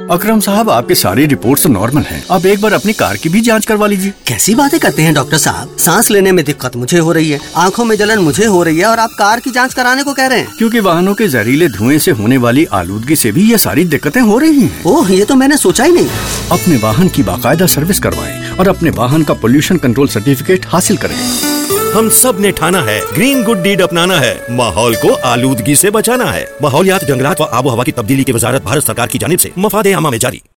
अकरम साहब, आपके सारी रिपोर्ट्स तो नॉर्मल हैं। आप एक बार अपनी कार की भी जांच करवा लीजिए। कैसी बातें करते हैं डॉक्टर साहब? सांस लेने में दिक्कत मुझे हो रही है, आंखों में जलन मुझे हो रही है, और आप कार की जांच कराने को कह रहे हैं? क्योंकि वाहनों के जहरीले धुएं से होने वाली आलूदगी से भी ये सारी दिक्कतें हो रही हैं। ओह, ये तो मैंने सोचा ही नहीं। अपने वाहन की बाकायदा सर्विस करवाएं और अपने वाहन का पोल्यूशन कंट्रोल सर्टिफिकेट हासिल करें। हम सब ने ठाना है, ग्रीन गुड डीड अपनाना है, माहौल को आलूदगी से बचाना है। माहौलियात, जंगलात व आबो हवा की तब्दीली की वजारत भारत सरकार की जानिब से मफादे आमा में जारी।